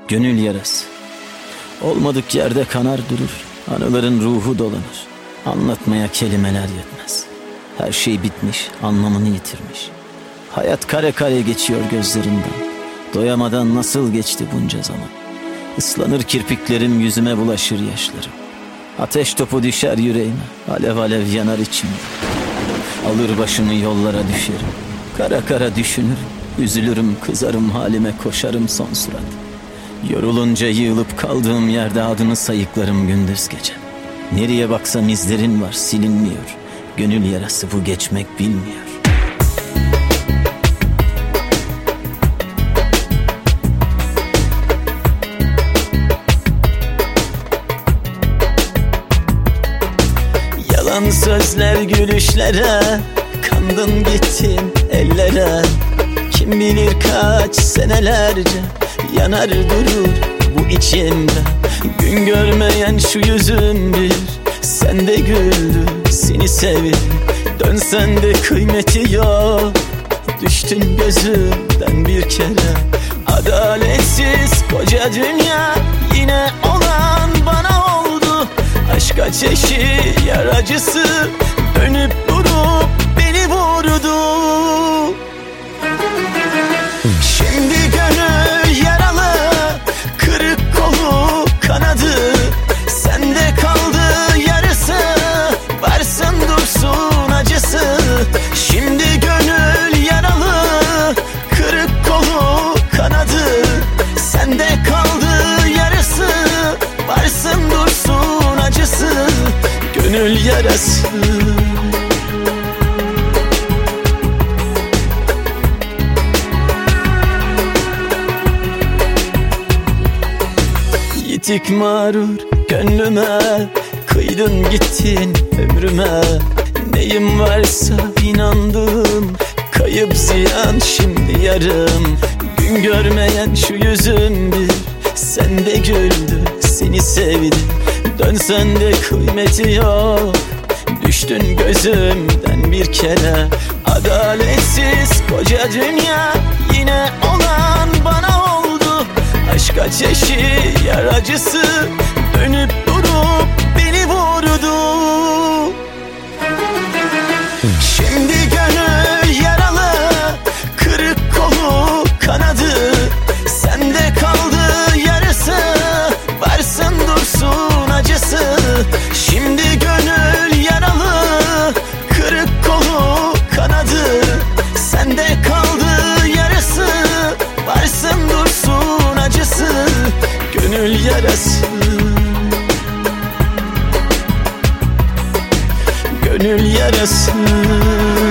Gönül yarası. Olmadık yerde kanar durur, anıların ruhu dolanır. Anlatmaya kelimeler yetmez. Her şey bitmiş, anlamını yitirmiş. Hayat kare kare geçiyor gözlerinden. Doyamadan nasıl geçti bunca zaman. Islanır kirpiklerim, yüzüme bulaşır yaşlarım. Ateş topu düşer yüreğime, alev alev yanar içimde. Alır başımı yollara düşerim. Kara kara düşünürüm, üzülürüm, kızarım halime, koşarım son surat. Yorulunca yığılıp kaldığım yerde adını sayıklarım gündüz gece. Nereye baksam izlerin var, silinmiyor. Gönül yarası bu, geçmek bilmiyor. Yalan sözler gülüşlere, kandın gittin ellere. Kim bilir kaç senelerce yanar durur bu içimde. Gün görmeyen şu yüzüm bir sende güldü, seni sevdim. Dönsen de kıymeti yok, düştün gözümden bir kere. Adaletsiz koca dünya yine olan bana oldu. Aşk ateşi yar acısı dönüp durup beni vurdu. Şimdi gönül yaralı, kırık kolu kanadı. Sende kaldı yarısı, varsın dursun acısı. Şimdi gönül yaralı, kırık kolu kanadı. Sende kaldı yarısı, varsın dursun acısı. Gönül yarası. Yitik mağrur gönlüme, kıydın gittin ömrüme. Neyim varsa inandım, kayıp ziyan şimdi yarım. Gün görmeyen şu yüzün bir sende güldü, seni sevdim. Dönsen de kıymeti yok, düştün gözümden bir kere. Adaletsiz koca dünya yine olan bana oldu. Aşk ateşi yar acısı dönüp durup beni vurdu. Şimdi gönül yaralı, kırık kolu kanadı. Sende kaldı yarısı, varsın dursun acısı. Şimdi gönül yaralı, kırık kolu kanadı. Sende kaldı yarısı, varsın dursun acısı. Gönül yarası. Gönül yarası.